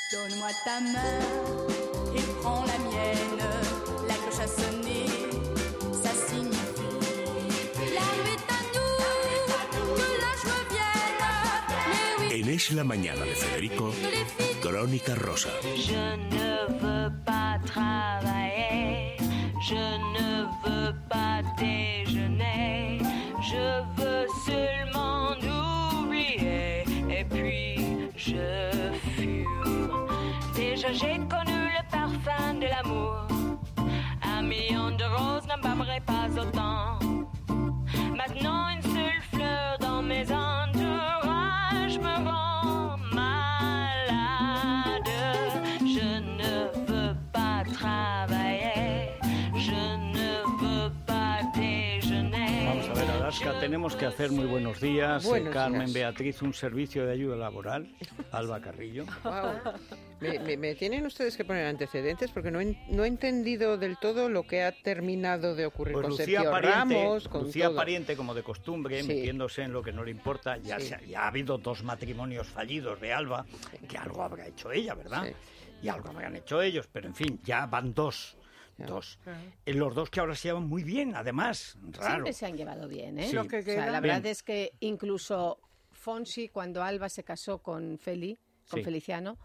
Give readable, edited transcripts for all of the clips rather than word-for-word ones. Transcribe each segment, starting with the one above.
Donne-moi ta main et prends la mienne. La cloche a sonné, ça signifie l'arme est à nous, que la joie vienne. Mais oui. En Es la Mañana de Federico, Crónica Rosa. Je ne veux pas travailler, je ne veux pas déjeuner, je veux seulement oublier et puis je fume. Déjà j'ai connu le parfum de l'amour, un million de roses ne m'aimerait pas autant. Maintenant une seule fleur dans mes entourages me rend malade. Je ne veux pas travailler, je ne veux pas déjeuner. Vamos a ver, Alaska, tenemos que hacer muy buenos días. Buenos Carmen días. Beatriz, un servicio de ayuda laboral. Alba Carrillo. Wow. Me tienen ustedes que poner antecedentes porque no he entendido del todo lo que ha terminado de ocurrir Pues con Lucía Sergio Pariente, Ramos, con Lucía todo. Pariente, como de costumbre, Sí. metiéndose en lo que no le importa. Ya, Sí. ya ha habido 2 matrimonios fallidos de Alba, que algo habrá hecho ella, ¿verdad? Sí. Y algo habrán hecho ellos, pero en fin, ya van 2. Ya. 2. Los 2 que ahora se llevan muy bien, además. Raro. Siempre se han llevado bien, ¿eh? Sí. Lo que O sea, queda. la Bien. verdad es que incluso Fonsi, cuando Alba se casó con Sí. Feliciano,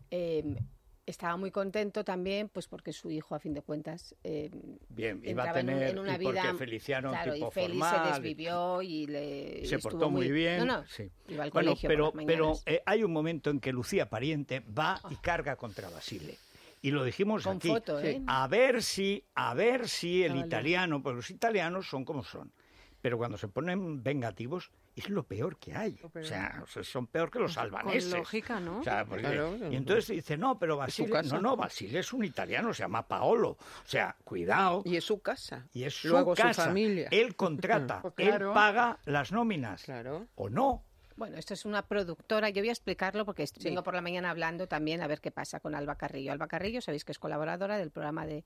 estaba muy contento también, pues porque su hijo, a fin de cuentas, Bien, iba a entraba tener, en una y porque vida... Feliciano claro, tipo y Feli formal, se desvivió y le se estuvo portó muy bien. No, Sí. iba al Bueno, colegio pero, por las mañanas. hay un momento en que Lucía Pariente va y carga contra Basile. Y lo dijimos Con aquí. foto, ¿eh? Sí. A ver si el italiano, porque los italianos son como son. Pero cuando se ponen vengativos, es lo peor que hay. O sea, son peor que los albaneses. Con lógica, ¿no? O sea, porque- Claro. y entonces dice, no, pero Basile, casa. no, Basile es un italiano, se llama Paolo. O sea, cuidado. Y es su casa. Y es su Luego casa. su familia. Él contrata, Pues claro. él paga las nóminas. Claro. O no. Bueno, esto es una productora, yo voy a explicarlo porque vengo por la mañana hablando también a ver qué pasa con Alba Carrillo. Alba Carrillo, sabéis que es colaboradora del programa de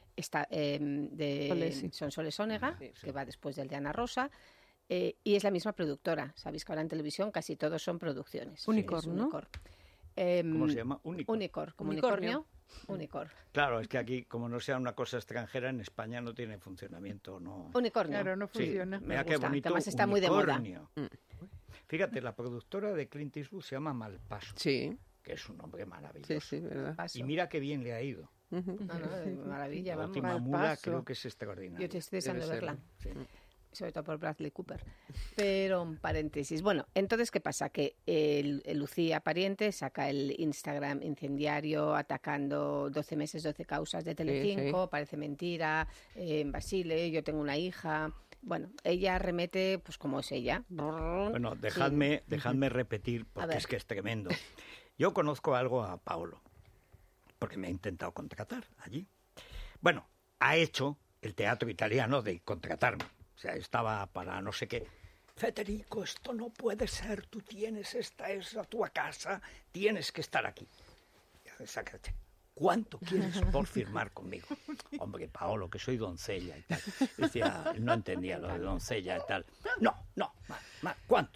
Solesi. Sonsoles Onega, Sí. que va después del de Ana Rosa, y es la misma productora. Sabéis que ahora en televisión casi todos son producciones. Unicor, Es ¿no? Unicor. ¿Cómo se llama? Único. Unicor, como Unicornio. Unicor. Claro, es que aquí, como no sea una cosa extranjera, en España no tiene funcionamiento, no. Unicornio. Claro, no Sí, funciona. mira Me qué gusta, bonito. además está muy de moda. unicornio. Fíjate, la productora de Clint Eastwood se llama Malpaso, Sí, que es un nombre maravilloso. sí, verdad. Paso. Y mira qué bien le ha ido. Ujú. No, no, de maravilla, La vamos. última Malpaso. mula creo que es extraordinaria. Yo te estoy deseando Debe verla. serlo. Sí. Sobre todo por Bradley Cooper. Pero, un paréntesis. Bueno, entonces, ¿qué pasa? Que Lucía Pariente saca el Instagram incendiario atacando 12 meses, 12 causas de Telecinco, sí. parece mentira, Basile, yo tengo una hija. Bueno, ella remete, pues como es ella. Bueno, Sí. dejadme repetir, A porque ver. es que es tremendo. Yo conozco algo a Paolo, porque me ha intentado contratar allí. Bueno, ha hecho el teatro italiano de contratarme. O sea, estaba para no sé qué. Federico, esto no puede ser, tú tienes, esta es tu casa, tienes que estar aquí. Sácate. ¿Cuánto quieres por firmar conmigo? Hombre, Paolo, que soy doncella y tal. Decía, no entendía lo de doncella y tal. No, ¿cuánto?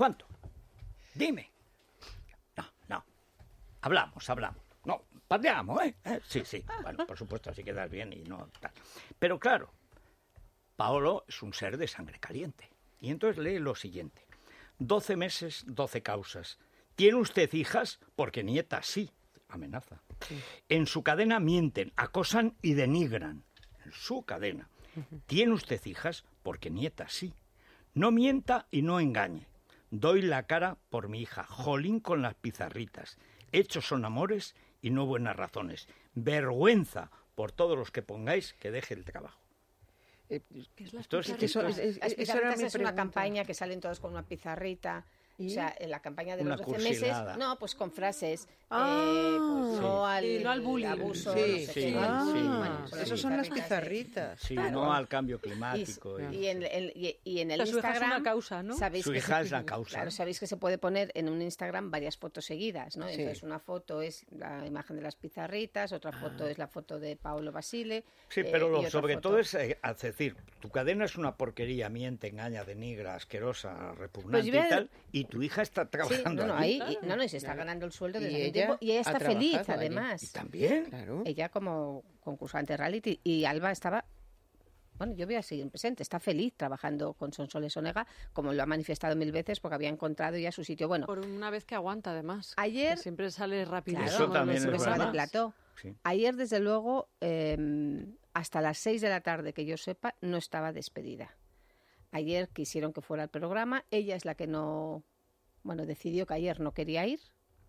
Dime. No. Hablamos. No, parliamo, ¿eh? Sí. Bueno, por supuesto, así quedas bien y no tal. Pero claro, Paolo es un ser de sangre caliente. Y entonces lee lo siguiente. 12 meses, 12 causas. ¿Tiene usted hijas? Porque nietas sí. Amenaza. En su cadena mienten, acosan y denigran. En su cadena. ¿Tiene usted hijas? Porque nietas sí. No mienta y no engañe. Doy la cara por mi hija. Jolín con las pizarritas. Hechos son amores y no buenas razones. Vergüenza por todos los que pongáis que deje el trabajo. ¿Qué es la Esto es- pizarrita? Las Esa era pizarritas mi es una pregunta. campaña que salen todos con una pizarrita. ¿Y? O sea, en la campaña de Una los 12 meses, cursilada. no, pues con frases, Ah, pues, no, sí. No al bullying. abuso, Sí, no sé sí, qué, no al sí. bullying. Ah, Bueno, son las Esas son las pizarritas, pizarritas. Sí, Claro. no al cambio climático. Y en el La su hija es Instagram, una causa, ¿no? sabéis Su que hija se- es la causa. Claro, sabéis que se puede poner en un Instagram varias fotos seguidas, ¿no? Sí. Entonces una foto es la imagen de las pizarritas, otra foto es la foto de Paolo Basile. Sí, pero y otra sobre foto- todo es decir, tu cadena es una porquería, miente, engaña, denigra, asquerosa, repugnante Pues yo voy a- y tal, y tu hija está Sí, trabajando ahí, allí. y se está ganando el sueldo Y desde hace ella tiempo. Y ella está ha feliz, trabajado allí. además. Y también. Claro. Ella como concursante reality. Y Alba estaba... Bueno, yo voy a seguir presente. Está feliz trabajando con Sonsoles Onega, como lo ha manifestado 1000 veces, porque había encontrado ya su sitio. Bueno, Por una vez que aguanta, además. Ayer- Que siempre sale rápido. claro, Eso también siempre es se va de verdad. plató. Sí. Ayer, desde luego, hasta las 6 de la tarde, que yo sepa, no estaba despedida. Ayer quisieron que fuera al programa. Ella es la que no... Bueno, decidió que ayer no quería ir.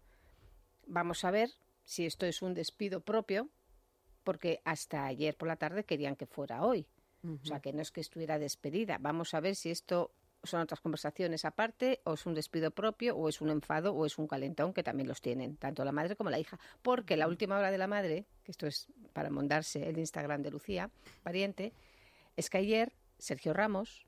Vamos a ver si esto es un despido propio, porque hasta ayer por la tarde querían que fuera hoy. O sea, que no es que estuviera despedida. Vamos a ver si esto son otras conversaciones aparte, o es un despido propio, o es un enfado, o es un calentón, que también los tienen, tanto la madre como la hija. Porque la última hora de la madre, que esto es para montarse el Instagram de Lucía, pariente, es que ayer Sergio Ramos,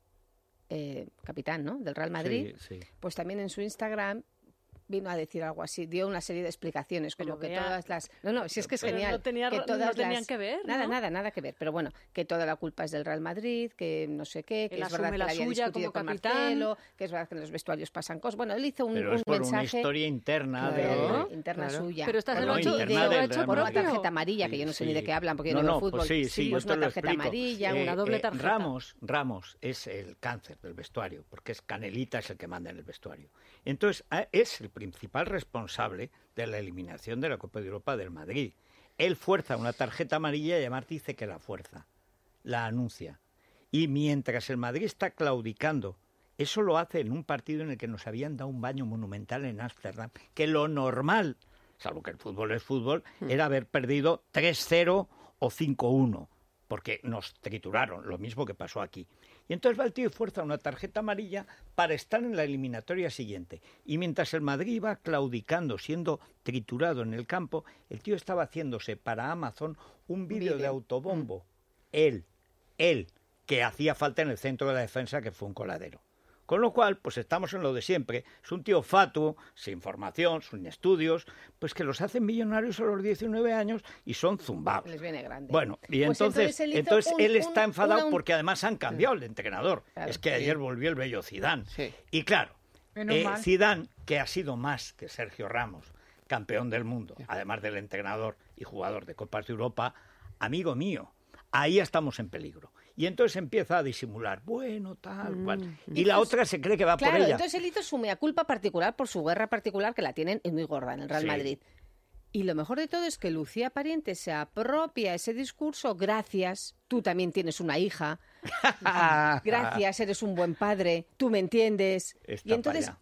capitán, ¿no?, del Real Madrid, Sí, sí. pues también en su Instagram vino a decir algo así, dio una serie de explicaciones, como Pero que vea- todas las... No, si es que es Pero genial. no tenía- que no todas tenían las- que ver, Nada, ¿no? nada que ver. Pero bueno, que toda la culpa es del Real Madrid, que no sé qué, que Él es verdad asume que la le había suya discutido como con capitán. Marcelo, que es verdad que en los vestuarios pasan cosas. Bueno, él hizo un Pero es por una mensaje historia interna Claro. interna claro. suya. Pero esta se Bueno, lo ha hecho, interna se lo ha del hecho Real por una Madrid. tarjeta amarilla, que yo no sé ni de qué hablan, porque yo no, veo fútbol. Pues sí, pues yo te una lo tarjeta explico. amarilla, una doble tarjeta. Ramos es el cáncer del vestuario, porque es Canelita, es el que manda en el vestuario. Entonces, es el principal responsable de la eliminación de la Copa de Europa del Madrid. Él fuerza una tarjeta amarilla y además dice que la fuerza, la anuncia. Y mientras el Madrid está claudicando, eso lo hace en un partido en el que nos habían dado un baño monumental en Ámsterdam, que lo normal, salvo que el fútbol es fútbol, era haber perdido 3-0 o 5-1, porque nos trituraron, lo mismo que pasó aquí. Y entonces va el tío y fuerza una tarjeta amarilla para estar en la eliminatoria siguiente. Y mientras el Madrid iba claudicando, siendo triturado en el campo, el tío estaba haciéndose para Amazon un vídeo de autobombo. Él, que hacía falta en el centro de la defensa, que fue un coladero. Con lo cual, pues estamos en lo de siempre. Es un tío fatuo, sin formación, sin estudios, pues que los hacen millonarios a los 19 años y son zumbados. Les viene grande. Bueno, y Pues entonces él está enfadado porque además han cambiado el entrenador. Claro, es que ayer volvió el bello Zidane. Sí. Y claro, Menos mal. Zidane, que ha sido más que Sergio Ramos, campeón del mundo, además del entrenador y jugador de Copas de Europa, amigo mío, ahí estamos en peligro. Y entonces empieza a disimular, bueno, tal, cual. Y la otra se cree que va Claro, por ella. entonces él hizo su mea culpa particular por su guerra particular, que la tienen muy gorda en el Real Sí. Madrid. Y lo mejor de todo es que Lucía Pariente se apropia ese discurso. Gracias, tú también tienes una hija. Gracias, eres un buen padre. Tú me entiendes. Está Y entonces pa'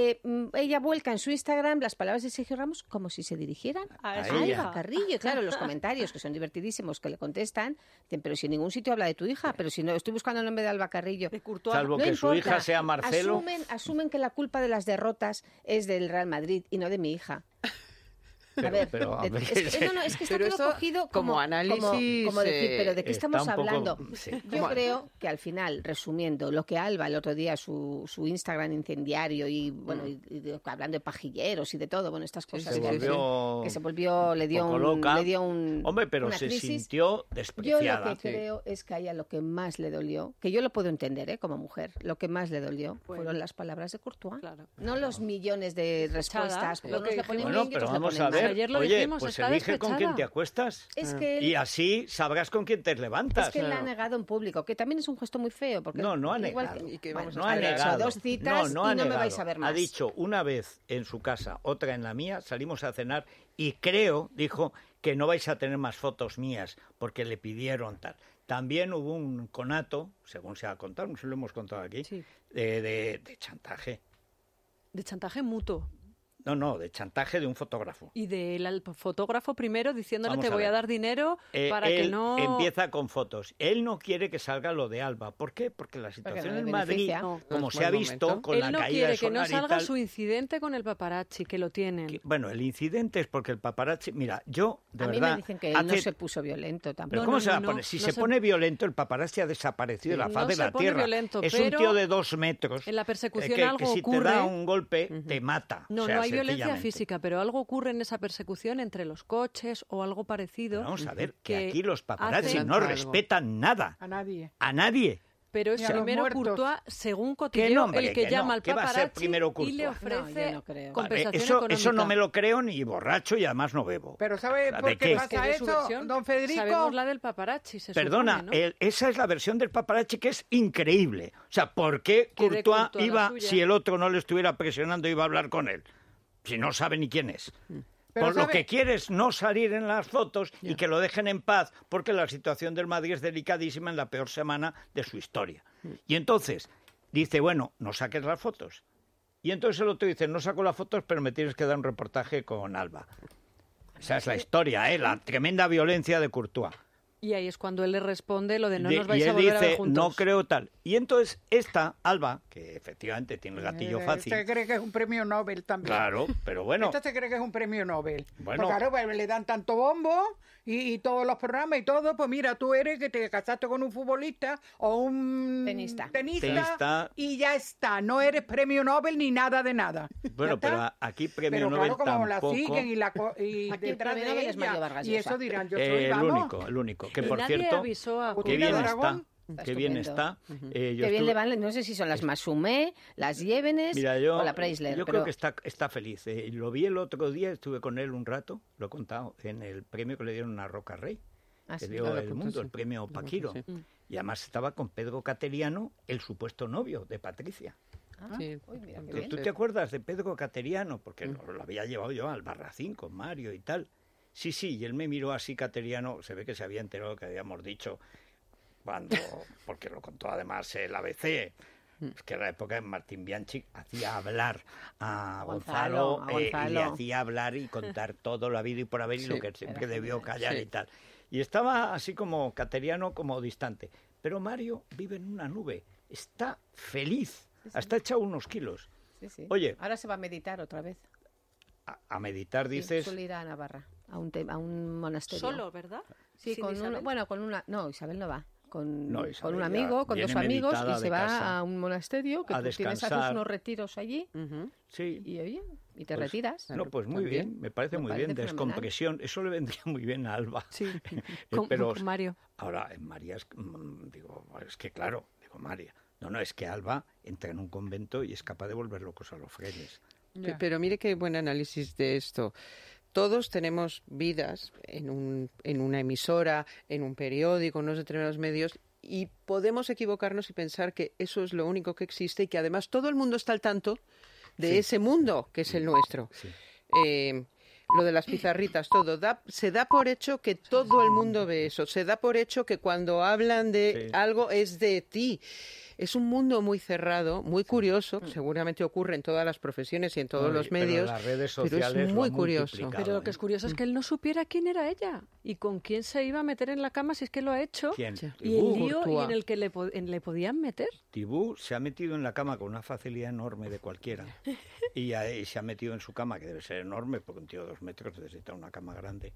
ella vuelca en su Instagram las palabras de Sergio Ramos como si se dirigieran A su hija. Alba Carrillo. Claro, los comentarios que son divertidísimos que le contestan. Dicen, pero si en ningún sitio habla de tu hija, pero si no, estoy buscando el nombre de Alba Carrillo. De Courtois. Salvo No que su importa. hija sea Marcelo. Asumen que la culpa de las derrotas es del Real Madrid y no de mi hija. Pero- a ver, pero, a ver, es que está Pero todo esto, cogido como análisis, como decir, pero ¿de qué está estamos un poco- hablando? sí. Yo creo que al final, resumiendo, lo que Alba el otro día, su Instagram incendiario y bueno, hablando de pajilleros y de todo, bueno, estas cosas Se que, volvió que se volvió, le dio poco loca. un Hombre, pero una se crisis. sintió Yo despreciada. lo que creo es que a ella lo que más le dolió, que yo lo puedo entender, como mujer, lo que más le dolió fueron las palabras de Courtois. Claro. No los millones de respuestas, porque lo que unos le ponen Bueno, bien y pero otros le vamos ponen a mal. ver. Ayer lo Oye, dijimos, pues está elige con quién despechada. te acuestas. Es que él, Y así sabrás con quién te levantas. es que él ha negado en público, que también es un gesto muy feo. Porque No, no ha igual negado. que- ¿Y qué bueno, vamos No a ha han hecho negado. dos citas no ha y no me negado. vais a ver más. Ha dicho una vez en su casa, otra en la mía, salimos a cenar y creo, dijo, que no vais a tener más fotos mías porque le pidieron tal. También hubo un conato, según se ha contado, no se lo hemos contado aquí, Sí. de chantaje. De chantaje mutuo. No, de chantaje de un fotógrafo. Y del fotógrafo primero diciéndole Vamos te a voy a ver. dar dinero para que Él no... empieza con fotos. Él no quiere que salga lo de Alba. ¿Por qué? Porque la situación no le en Madrid, beneficia. No. como No es se ha buen visto momento. con la Él no caída quiere de que no Solar y salga tal, su incidente con el paparazzi, que lo tienen. Bueno, el incidente es porque el paparazzi... Mira, yo, de a mí verdad... me dicen que él no hace- se puso violento tampoco. ¿Pero No, cómo no, se va a no, poner? Si no se se- pone violento, el paparazzi ha desaparecido de la No faz de se la pone tierra. violento, es un pero tío de 2 metros. en la persecución que algo si ocurre. te da un golpe, te mata. No, o sea, no hay violencia sencillamente. física, pero algo ocurre en esa persecución entre los coches o algo parecido. Vamos a ver, que que aquí los paparazzi hacen- no Algo. respetan nada. A nadie. A nadie. Pero es Y a los primero muertos. Courtois, según Que Cotilleo, no, hombre, el que que llama no. al ¿Qué va a ser paparazzi primero y Courtois? le No, ofrece yo no creo. compensación Eso económica. no me lo creo ni borracho y además no bebo. Pero ¿sabe O sea, por ¿de qué qué? pasa Que de su eso, versión don Federico? Sabemos la del paparazzi, se Perdona, supone, ¿no? esa es la versión del paparazzi que es increíble. O sea, ¿por qué Que de Courtois Courtois la iba, suya. si el otro no le estuviera presionando, iba a hablar con él? Si no sabe ni quién es. Pero Por lo ¿sabe? que quiere es no salir en las fotos y que lo dejen en paz, porque la situación del Madrid es delicadísima en la peor semana de su historia. Y entonces dice, bueno, no saques las fotos. Y entonces el otro dice, no saco las fotos, pero me tienes que dar un reportaje con Alba. Esa es la historia, la tremenda violencia de Courtois. Y ahí es cuando él le responde lo de no De- nos vais y a él volver a ver dice, juntos. no creo tal. Y entonces esta, Alba, que efectivamente tiene el gatillo fácil, Este cree que es un premio Nobel también. claro, pero bueno, Este se cree que es un premio Nobel. Bueno. Pues claro, pues le dan tanto bombo y todos los programas y todo. Pues mira, tú eres que te casaste con un futbolista o un Tenista. Tenista. y ya está. No eres premio Nobel ni nada de nada. bueno, ¿Ya pero está? aquí premio Pero Nobel claro, como tampoco. la siguen y Aquí el detrás premio de Nobel es Mario ella. Vargas Y Llosa. eso dirán, yo soy, el vamos. único, que Y por nadie cierto, avisó a qué Agustina bien Dragón. está, qué bien Estupendo. está. Yo Qué bien estuve- le van, no sé si son las Masumé, las Llévenes Mira, yo, o la Preisler. yo pero creo que está feliz. Lo vi el otro día, estuve con él un rato, lo he contado, en el premio que le dieron a Roca Rey, Ah, que sí. dio Ah, de el punto, mundo, sí. el premio Paquiro. Sí. Y además estaba con Pedro Cateriano, el supuesto novio de Patricia. Ah, Sí. uy, mira, qué ¿Tú, bien. tú te acuerdas de Pedro Cateriano? Porque lo había llevado yo al Barracín con Mario y tal. Sí, y él me miró así, Cateriano, se ve que se había enterado que habíamos dicho cuando, porque lo contó además el ABC, que era la época en Martín Bianchi, hacía hablar a Gonzalo, A Gonzalo. y le hacía hablar y contar todo lo habido y por haber y lo Sí, que siempre era debió genial. callar Sí. y tal. Y estaba así como Cateriano, como distante. Pero Mario vive en una nube, está feliz, hasta echado unos kilos. Sí, sí. Oye. Ahora se va a meditar otra vez. A meditar, Sí, dices... suele ir a Navarra, a un monasterio. Solo, ¿verdad? Sí, ¿Sin con Isabel? con una... No, Isabel no va. Con, No, con Isabel un ya amigo, con viene dos amigos, meditada y se de va casa a un monasterio que a tú tienes, descansar. haces unos retiros allí Ujú. Sí. y oye, y te Pues, retiras. No, pues muy También. bien, me parece Me muy parece bien, fenomenal. descompresión. Eso le vendría muy bien a Alba. Sí, Pero con Mario. ahora, en María, digo, es que claro, digo, María. No, es que Alba entra en un convento y es capaz de volver locos a los frenes. Ya. Pero mire qué buen análisis de esto. Todos tenemos vidas en una emisora, en un periódico, en unos determinados medios, y podemos equivocarnos y pensar que eso es lo único que existe y que además todo el mundo está al tanto de Sí. ese mundo que es el nuestro. Sí. Lo de las pizarritas, todo. Se da por hecho que todo el mundo ve eso. Se da por hecho que cuando hablan de Sí. algo es de ti. Es un mundo muy cerrado, muy curioso. Seguramente ocurre en todas las profesiones y en todos No, los pero medios. las redes pero sociales es lo muy han curioso. multiplicado. Pero lo que es curioso es que él no supiera quién era ella y con quién se iba a meter en la cama si es que lo ha hecho. ¿Quién? Sí. Y el Tibú. lío y Courtois. en el que le podían meter. Tibú se ha metido en la cama con una facilidad enorme de cualquiera. Y se ha metido en su cama, que debe ser enorme, porque un tío de 2 metros necesita una cama grande.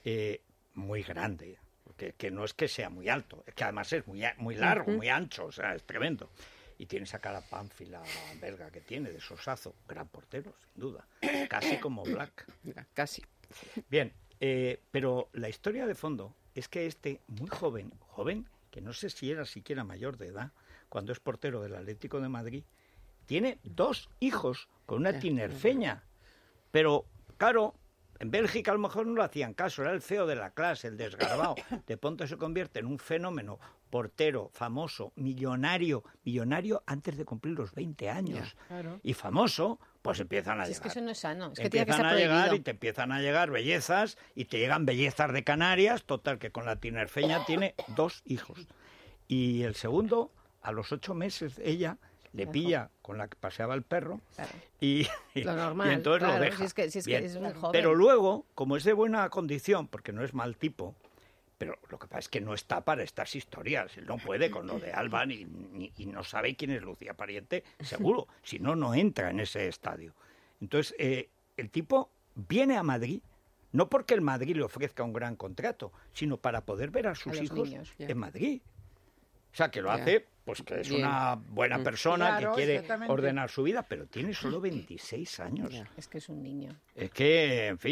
Muy grande. Que no es que sea muy alto, es que además es muy largo, muy ancho, o sea, es tremendo. Y tiene esa cara pánfila belga que tiene, de sosazo. Gran portero, sin duda. Casi como Black. Casi. Bien, pero la historia de fondo es que muy joven, que no sé si era siquiera mayor de edad, cuando es portero del Atlético de Madrid, tiene 2 hijos con una tinerfeña. Pero, claro, en Bélgica a lo mejor no lo hacían caso, era el feo de la clase, el desgarbado. De pronto se convierte en un fenómeno, portero, famoso, millonario antes de cumplir los 20 años. Claro. Y famoso, pues empiezan a Si llegar. es que eso no es sano, es que tiene que Empiezan estar a llegar prohibido. y te empiezan a llegar bellezas y te llegan bellezas de Canarias, total que con la tinerfeña tiene 2 hijos. Y el segundo, a los 8 meses, ella le Claro. pilla con la que paseaba el perro Claro. y, Lo normal, y entonces claro, lo deja. si es que Bien. es muy joven. Pero luego, como es de buena condición, porque no es mal tipo, pero lo que pasa es que no está para estas historias. Él no puede con lo de Alba y no sabe quién es Lucía Pariente, seguro. Si no, no entra en ese estadio. Entonces, el tipo viene a Madrid, no porque el Madrid le ofrezca un gran contrato, sino para poder ver a sus los hijos niños. en Madrid. O sea, que lo Ya. hace, pues que es Bien. una buena persona Claro, que quiere exactamente. ordenar su vida, pero tiene solo 26 años. Ya. Es que es un niño. Es que, en fin,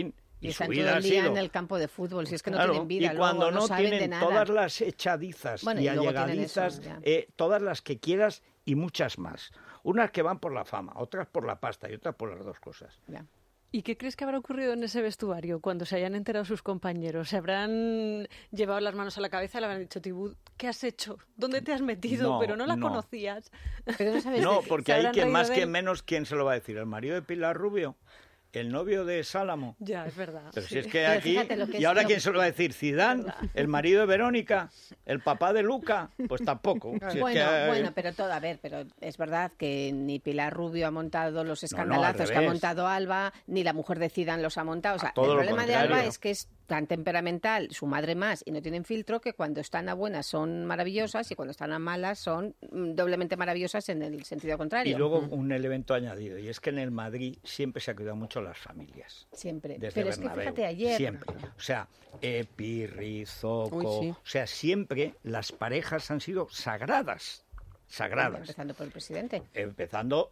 Y su están vida todo ha el día sido... en el campo de fútbol, si es que no Claro, tienen vida, y cuando luego no saben de tienen nada. todas las echadizas Bueno, y y luego tienen allegadizas, eso, todas las que quieras y muchas más. Unas que van por la fama, otras por la pasta y otras por las dos cosas. Ya. ¿Y qué crees que habrá ocurrido en ese vestuario cuando se hayan enterado sus compañeros? ¿Se habrán llevado las manos a la cabeza y le habrán dicho, Tibú, ¿qué has hecho? ¿Dónde te has metido? No, Pero no la no. conocías. Pero no sabes No, de- porque se hay habrán quien reído más de que él. menos, ¿quién se lo va a decir? ¿El marido de Pilar Rubio? ¿El novio de Sálamo? Ya, es verdad. Pero sí. si es que Pero aquí... fíjate lo que ¿Y es ahora lo- quién se lo va a decir? ¿Zidane? ¿El marido de Verónica? ¿El papá de Luca? Pues tampoco. Si es Bueno, que, bueno, pero todo, a ver, pero es verdad que ni Pilar Rubio ha montado los al escandalazos que ha revés. montado Alba, ni la mujer de Zidane los ha montado. O sea, todo el lo problema de Alba contrario. es que es tan temperamental, su madre más, y no tienen filtro, que cuando están a buenas son maravillosas y cuando están a malas son doblemente maravillosas en el sentido contrario. Y luego un elemento añadido, y es que en el Madrid siempre se ha cuidado mucho las familias. Siempre. Desde Pero es que Bernabéu, fíjate ayer. siempre. O sea, Pirri, Zoco, Uy, sí. o sea, siempre las parejas han sido sagradas. Sagradas. Empezando por el presidente. Empezando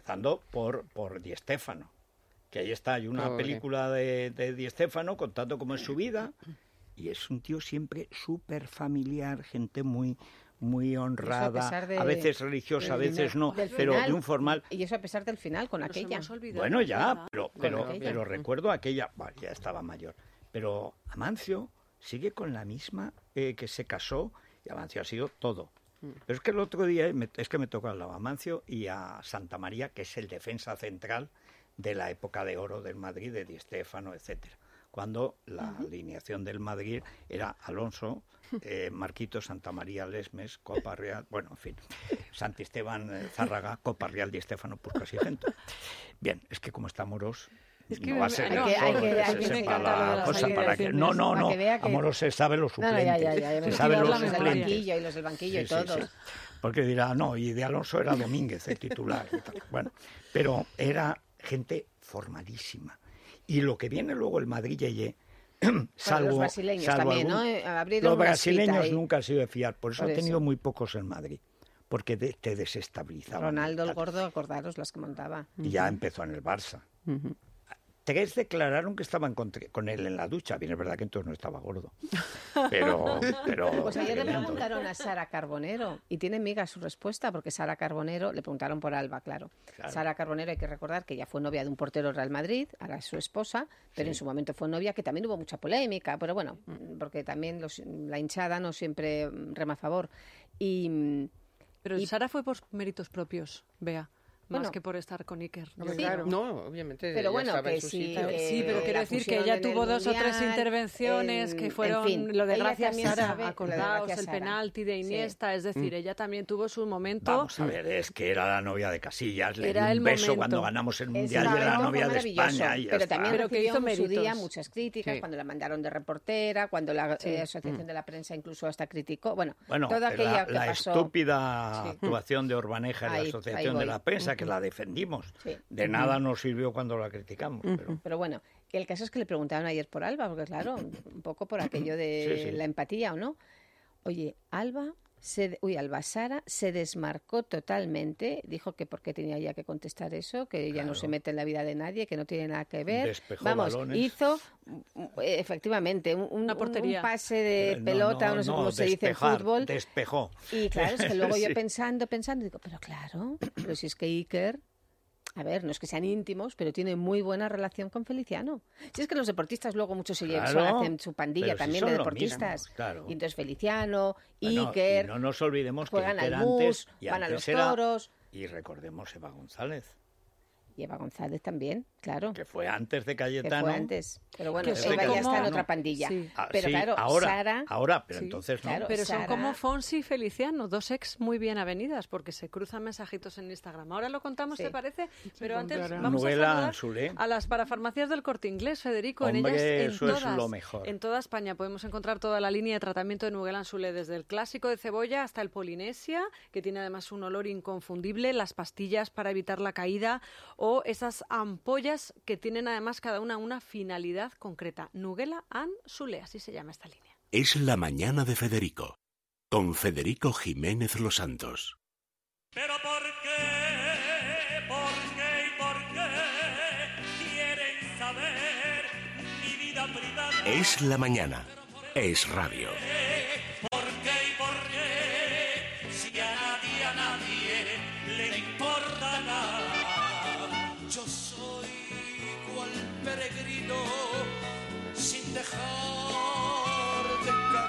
por Di Stéfano. Que ahí está, hay una Pobre. película de Di Stéfano contando cómo es su vida. Y es un tío siempre súper familiar, gente muy honrada, pesar de- a veces religiosa, a veces no, Del pero final, de un formal. Y eso a pesar del final, con Nos aquella. hemos olvidado, Bueno, ya, ¿verdad? pero aquella. recuerdo aquella, bueno, ya estaba mayor, pero Amancio sigue con la misma que se casó, y Amancio ha sido todo. Pero es que el otro día es que me tocó al lado a Amancio y a Santa María, que es el defensa central de la época de oro del Madrid, de Di Stéfano, etcétera. Cuando la alineación del Madrid era Alonso, Marquito, Santa María, Lesmes, Copa Real, bueno, en fin, Santisteban, Zárraga, Copa Real, Di Stéfano, Puskás y Gento. Bien, es que como está Amorós, Es que no va a ser hay el que- solo, hay que- se hay que sepa encantar la lo de las cosa para que... alineaciones, No, para que vea que- Amorós se sabe los No, no, suplentes, ya, se hemos sabe tirado los los del suplentes. banquillo y los del banquillo y Sí, sí, todos. sí. Porque dirá, no, y de Alonso era Domínguez el titular. Y tal. Bueno, pero era gente formalísima. Y lo que viene luego el Madrid Yeye, salvo los brasileños salvo también, ¿no? Abrieron los una brasileños cita ahí. nunca han sido de fiar, por eso Por ha tenido eso. muy pocos en Madrid, porque te desestabilizaban. Ronaldo y el tal. gordo, acordaros las que montaba. Y ya empezó en el Barça. 3 declararon que estaban con él en la ducha. Bien, es verdad que entonces no estaba gordo. Pero Pues ayer le tremendo. preguntaron a Sara Carbonero y tiene miga su respuesta porque Sara Carbonero, le preguntaron por Alba, claro. Claro. Sara Carbonero, hay que recordar que ella fue novia de un portero del Real Madrid, ahora es su esposa, pero en su momento fue novia, que también hubo mucha polémica, pero bueno, porque también la hinchada no siempre rema a favor. Y Pero Y- Sara fue por méritos propios, Bea, más Bueno. que por estar con Iker. Sí. Claro. No, obviamente. Pero ella bueno, estaba que en su sí, sitio. Sí, pero quiero la decir que pusieron ella en el tuvo 2 o 3 Mundial, intervenciones que en fueron fin, lo de ella gracias también Sara, sabe lo de acordaos gracias el Sara. penalti de Sí. Iniesta, es decir, ella también tuvo su momento. Vamos a ver, es que era la novia de Casillas, le Era di el un beso momento. cuando ganamos el Ese Mundial y era la momento novia fue de maravilloso, España. Y ya pero está. también Pero que recibió hizo en su día méritos. muchas críticas Sí. cuando la mandaron de reportera, cuando la Asociación de la Prensa incluso hasta criticó. Bueno, Bueno, toda aquella que la pasó. estúpida Sí. actuación de Urbaneja en la Ahí Asociación voy. de la Prensa, que la defendimos. Sí. De nada nos sirvió cuando la criticamos. Pero... Pero bueno, el caso es que le preguntaron ayer por Alba, porque claro, un poco por aquello de Sí, sí. la empatía, ¿o no? Oye, Alba Sara se desmarcó totalmente, dijo que por qué tenía ya que contestar eso, que ella no se mete en la vida de nadie, que no tiene nada que ver. Despejó Vamos, balones. hizo efectivamente Una portería. un pase de pelota, no sé cómo se dice en despejar, fútbol. Despejó. Y claro, es que luego yo Sí. pensando, digo, pero claro, pero si es que Iker, a ver, no es que sean íntimos, pero tiene muy buena relación con Feliciano. Si es que los deportistas luego muchos Claro, hacen su pandilla pero si también son de lo deportistas. mismo, claro. Y entonces Feliciano, Bueno, Iker, y no nos olvidemos que juegan Iker al antes, bus, y van a antes los era- toros. Y recordemos Eva González, Y Eva González también, claro. que fue antes de Que Cayetano. fue antes. Pero bueno, Que Eva son ya está en como- otra pandilla. Sí. Ah, Pero sí, claro, ahora, Sara... pero Sí, entonces no. claro. Pero son Sara- como Fonsi y Feliciano, 2 ex muy bien avenidas, porque se cruzan mensajitos en Instagram. Ahora lo contamos, Sí. ¿te parece? Pero antes claro. vamos Nubela a saludar Anzulé. a las parafarmacias del Corte Inglés, Federico. en Hombre, ellas, en eso es todas, lo mejor. en toda España podemos encontrar toda la línea de tratamiento de Nubela Anzulé, desde el clásico de cebolla hasta el Polinesia, que tiene además un olor inconfundible, las pastillas para evitar la caída o esas ampollas que tienen además cada una finalidad concreta. Nubela Anzulé, así se llama esta línea. Es la mañana de Federico, con Federico Jiménez Los Santos. Pero ¿por qué? ¿Por qué? ¿Y por qué? Quieren saber mi vida Es la mañana. Es radio. ¿Por qué y por qué? Si a nadie le importa nada. Yo soy cual peregrino sin dejar de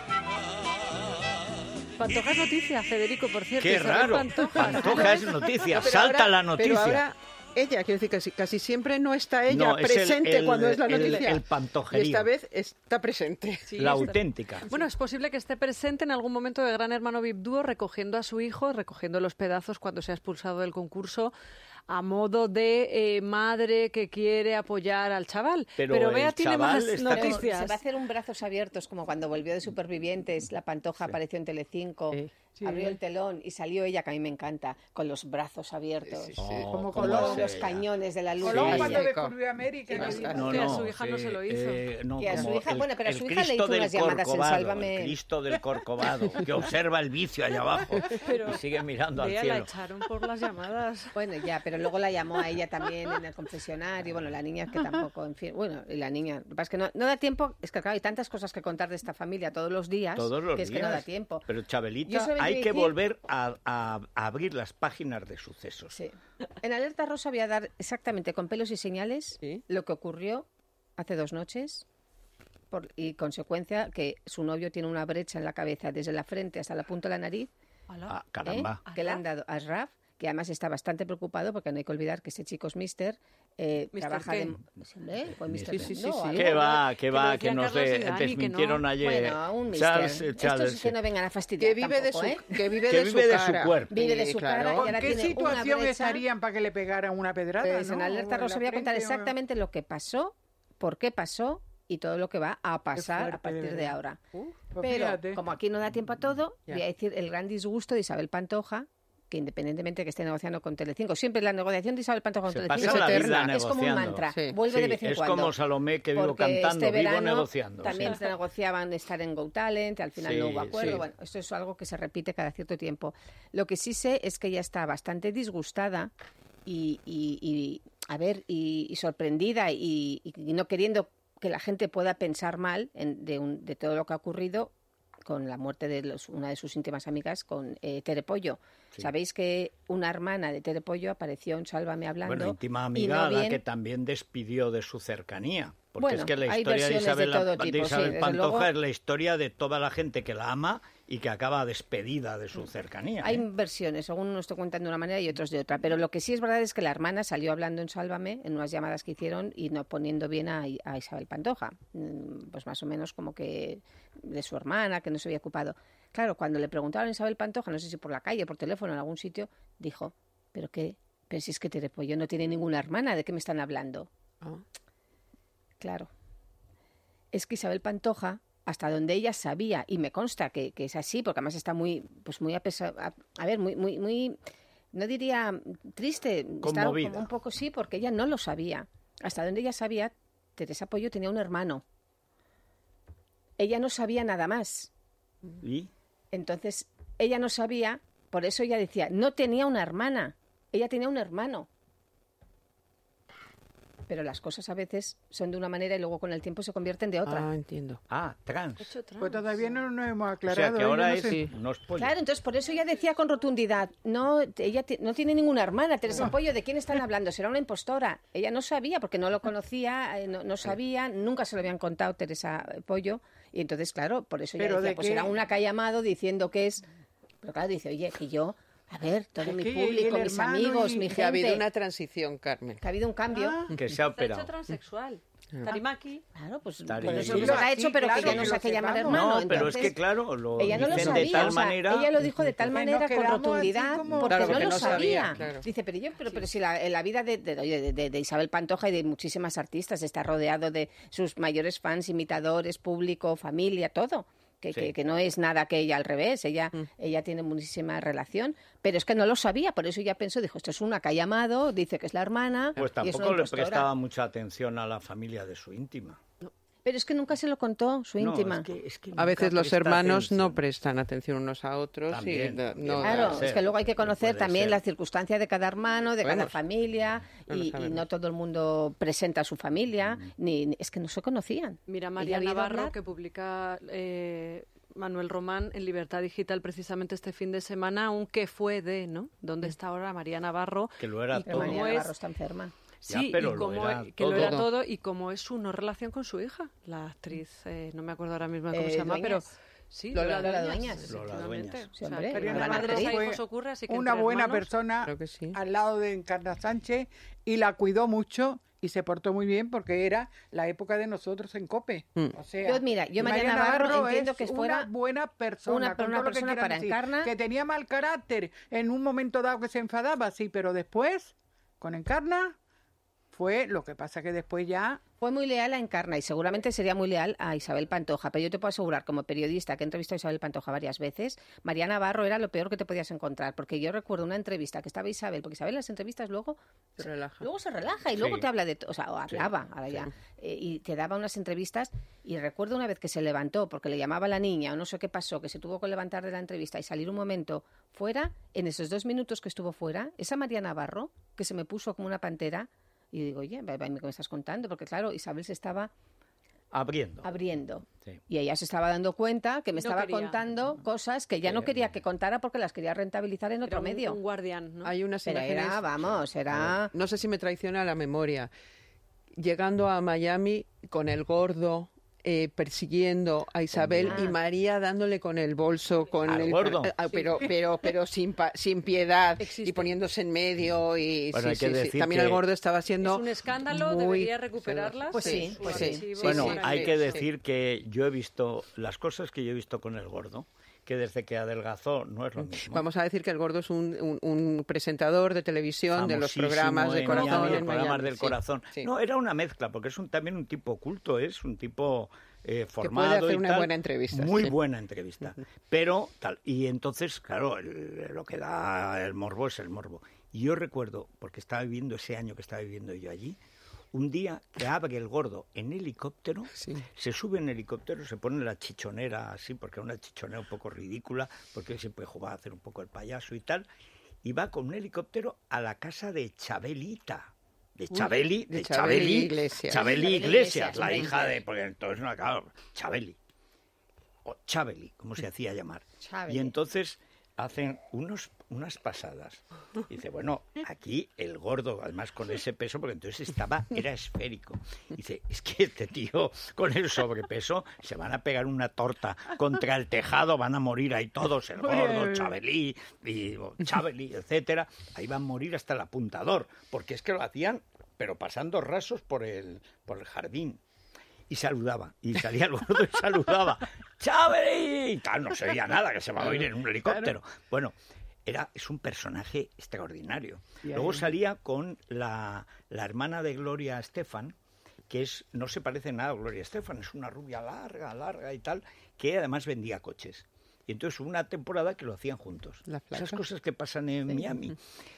caminar. Pantoja es noticia, Federico, por cierto. Qué Isabel raro. Pantoja. Pantoja es noticia. Pero Salta ahora- la noticia. Pero ahora ella, quiero decir, casi siempre no está ella No, es el- presente el- cuando es la el- noticia. el pantojerío. Y esta vez está presente. Sí, La está- auténtica. Bueno, es posible que esté presente en algún momento de Gran Hermano VIP Dúo recogiendo a su hijo, recogiendo los pedazos cuando se ha expulsado del concurso, a modo de madre que quiere apoyar al chaval. Pero Bea el tiene chaval más está con- noticias. Se va a hacer un brazos abiertos, como cuando volvió de Supervivientes, la Pantoja apareció en Telecinco, abrió el telón y salió ella, que a mí me encanta, con los brazos abiertos. Como Con Colón. los cañones de la luz. Colón de cuando ella. descubrió América. que dijo, Que a su hija no se lo hizo. Que a su como hija- bueno, pero a el su hija le Cristo hizo del unas llamadas en Corcovado, Sálvame. El Cristo del Corcovado, que observa el vicio allá abajo y sigue mirando al Bea la cielo. echaron por las llamadas. Bueno, ya, pero luego la llamó a ella también en el confesionario. Bueno, la niña que tampoco, en fin. Bueno, y la niña. Lo que pasa es que no da tiempo. Es que, claro, hay tantas cosas que contar de esta familia todos los días. Todos los que es días. que no da tiempo. Pero, Yo Chabelita, solo hay voy a que decir- volver a abrir las páginas de sucesos. Sí. En Alerta Rosa voy a dar exactamente con pelos y señales Sí. lo que ocurrió hace 2 noches y consecuencia que su novio tiene una brecha en la cabeza desde la frente hasta la punta de la nariz. Ah, caramba. Que le han dado a Ashraf, que además está bastante preocupado porque no hay que olvidar que ese chico es Mister. Trabaja qué? de... Sí, hombre, pues Mister Sí, sí, sí, no, sí. algo, Que ¿no? va, que lo va, decía que nos Carlos y Dani, que no. desmintieron ayer. Bueno, un Charles, Mister. Charles, Estos que no vengan a fastidiar Que vive de tampoco, su, ¿eh? que vive Que de vive su de su cara. cuerpo. Vive de su claro. cara y ¿En ahora qué tiene una situación brecha. estarían para que le pegaran una pedrada? Pues en ¿no? Alerta O en Rosa la voy a contar frente, o- exactamente lo que pasó, por qué pasó y todo lo que va a pasar fuerte, a partir de de verdad. ahora. Pues Pero fíjate. como aquí no da tiempo a todo, Ya. voy a decir el gran disgusto de Isabel Pantoja, que independientemente de que esté negociando con Telecinco, siempre la negociación de Isabel Pantoja con Se Telecinco pasa la es vida eterna, es como un negociando. mantra, Sí. vuelve de vez en es cuando. como Salomé, que vivo Porque cantando, este vivo verano negociando. también sí. se negociaban estar en Go Talent, al final Sí, no hubo acuerdo. sí. Bueno, esto es algo que se repite cada cierto tiempo. Lo que sí sé es que ella está bastante disgustada y sorprendida y no queriendo que la gente pueda pensar mal de todo lo que ha ocurrido con la muerte de una de sus íntimas amigas, con Tere Pollo. Sí. Sabéis que una hermana de Tere Pollo apareció en Sálvame hablando. Bueno, íntima y amiga no a la bien- que también despidió de su cercanía. Porque Bueno, es que la hay historia de versiones de Isabel, todo de tipo, sí, Isabel desde Pantoja luego. es la historia de toda la gente que la ama y que acaba despedida de su cercanía. Hay ¿eh? versiones, según uno está contando de una manera y otros de otra. Pero lo que sí es verdad es que la hermana salió hablando en Sálvame, en unas llamadas que hicieron, y no poniendo bien a Isabel Pantoja. Pues más o menos como que de su hermana, que no se había ocupado. Claro, cuando le preguntaron a Isabel Pantoja, no sé si por la calle, por teléfono, en algún sitio, dijo, ¿pero qué? Pero si es que Tere Pollo no tiene ninguna hermana, ¿de qué me están hablando? Ah. Claro. Es que Isabel Pantoja, hasta donde ella sabía, y me consta que es así, porque además está muy muy, no diría triste, está Conmovida. como un poco sí, porque ella no lo sabía. Hasta donde ella sabía, Teresa Pollo tenía un hermano. Ella no sabía nada más. ¿Y? Entonces, ella no sabía, por eso ella decía, no tenía una hermana, ella tenía un hermano. Pero las cosas a veces son de una manera y luego con el tiempo se convierten de otra. Ah, entiendo. Ah, trans. Pues todavía no nos hemos O aclarado. sea, que ¿eh? ahora Yo es... no sé. No es pollo. Claro, entonces por eso ella decía con rotundidad, no, ella no tiene ninguna hermana, Teresa Pollo, ¿de quién están hablando? Será una impostora. Ella no sabía, porque no lo conocía, no sabía, nunca se lo habían contado Teresa Pollo, y entonces, claro, por eso ella ¿Pero decía, de pues qué? era una que ha llamado diciendo que es... Pero claro, dice, oye, que yo, a ver, todo Es mi que público, el mis hermano amigos, y- mi Que ha habido gente, una transición, Carmen. que ha habido un cambio. Que se ha Se ha operado. hecho transexual. Tarimaki. Claro, pues Tari- por eso Sí, es lo que se ha así, hecho, pero claro, que ya no que sé lo a qué llamar sepamos. hermano. No, pero es entonces, que claro, lo ella no lo dicen sabía, de tal o sea, manera... ella lo dijo de tal Que manera nos con quedamos rotundidad así como- porque Claro, no porque lo no sabía, sabía. claro. Dice, pero si la vida de Isabel Pantoja y de muchísimas artistas está rodeado de sus mayores fans, imitadores, público, familia, todo. Sí. Que no es nada que ella al revés, ella tiene muchísima relación, pero es que no lo sabía, por eso ella pensó, dijo, esto es una que ha llamado, dice que es la hermana, Pues y es una tampoco le impostora. prestaba mucha atención a la familia de su íntima. Pero es que nunca se lo contó su íntima. Es que A veces nunca los presta hermanos atención. no prestan atención unos a otros. También, y también. no, Claro, puede es que ser, luego hay que conocer puede también ser. las circunstancias de cada hermano, de cada Bueno, familia, no lo y sabemos. no todo el mundo presenta a su familia, ni es que no se conocían. Mira, Ella María había ido a Navarro, hablar. que publica Manuel Román en Libertad Digital precisamente este fin de semana, un qué fue de, ¿no? ¿Dónde está ahora María Navarro? Que lo era y Pero todo. María cómo Navarro es... está enferma. Ya, Sí, pero y lo cómo era que lo era todo. todo y cómo es su no relación con su hija, la actriz, no me acuerdo ahora mismo de cómo se llama, pero Dueñas. sí, Lola Dueñas, Dueñas. Lola efectivamente. Dueñas. Sí, O sea, hombre, que Pero una de gran madres a actriz. hijos ocurre, así que Una entre buena hermanos, persona Creo que sí. al lado de Encarna Sánchez y la cuidó mucho y se portó muy bien porque era la época de nosotros en COPE. O sea, Yo, mira, yo y María Navarro entiendo es que fuera una buena persona, una con todo lo que persona quieran para decir. Encarna. Que tenía mal carácter en un momento dado que se enfadaba, sí, pero después con Encarna fue lo que pasa que después ya Fue muy leal a Encarna y seguramente sería muy leal a Isabel Pantoja, pero yo te puedo asegurar, como periodista que he entrevistado a Isabel Pantoja varias veces, María Navarro era lo peor que te podías encontrar, porque yo recuerdo una entrevista que estaba Isabel, porque Isabel en las entrevistas luego Se relaja. se relaja y luego Sí. te habla de, o sea, o hablaba, Sí, ahora sí. ya, y te daba unas entrevistas y recuerdo una vez que se levantó porque le llamaba a la niña o no sé qué pasó, que se tuvo que levantar de la entrevista y salir un momento fuera, en esos 2 minutos que estuvo fuera, esa María Navarro, que se me puso como una pantera, y digo, oye, ¿qué me estás contando? Porque claro, Isabel se estaba abriendo. Sí. Y ella se estaba dando cuenta que me No estaba quería. contando cosas que ya no quería que contara porque las quería rentabilizar en otro era medio. un guardián, ¿no? Hay unas Pero imágenes. era, vamos, era... No sé si me traiciona la memoria. Llegando a Miami con el gordo, persiguiendo a Isabel Ah. y María dándole con el bolso, con ¿Al el gordo? pero sin piedad Existe. y poniéndose en medio y Bueno, hay que decir también que el gordo estaba siendo Es un escándalo, muy debería recuperarlas. Pues sí, Su pues sí. archivo Sí, Bueno, por sí, ahí. hay que sí. decir que yo he visto las cosas que yo he visto con el gordo, que desde que adelgazó no es lo mismo. Vamos a decir que el gordo es un presentador de televisión de los Famosísimo programas de en corazón. Miami, en programas Miami, del sí, corazón. sí. No, era una mezcla, porque es también un tipo culto, es un tipo formado puede hacer y una tal. buena entrevista, Muy sí. buena entrevista. Pero tal. Y entonces, claro, lo que da el morbo es el morbo. Y yo recuerdo, porque estaba viviendo ese año que estaba viviendo yo allí, un día que abre el gordo en helicóptero, Sí. se sube en helicóptero, se pone la chichonera así, porque es una chichonera un poco ridícula, porque él siempre jugaba a hacer un poco el payaso y tal, y va con un helicóptero a la casa de Chabelita. De Chabeli, de de Chabeli Chabeli Iglesias. Chabeli Chabeli Iglesias, Iglesias, la hombre. hija de, porque entonces no acaba, Chabeli, o Chabeli, como se hacía llamar. Chabeli. Y entonces hacen unas pasadas. Y dice, bueno, aquí el gordo, además con ese peso, porque entonces era esférico. Dice, es que este tío con el sobrepeso se van a pegar una torta contra el tejado, van a morir ahí todos, el gordo, Chabeli, Chabeli, etcétera. Ahí van a morir hasta el apuntador, porque es que lo hacían, pero pasando rasos por el jardín. Y saludaba, y salía el gordo y saludaba, ¡Chabeli! Y tal, no se oía nada, que se va a oír en un helicóptero. Bueno, es un personaje extraordinario. Luego salía con la hermana de Gloria Estefan, que no se parece nada a Gloria Estefan, es una rubia larga y tal, que además vendía coches. Y entonces hubo una temporada que lo hacían juntos. La flaca. Esas cosas que pasan en Miami,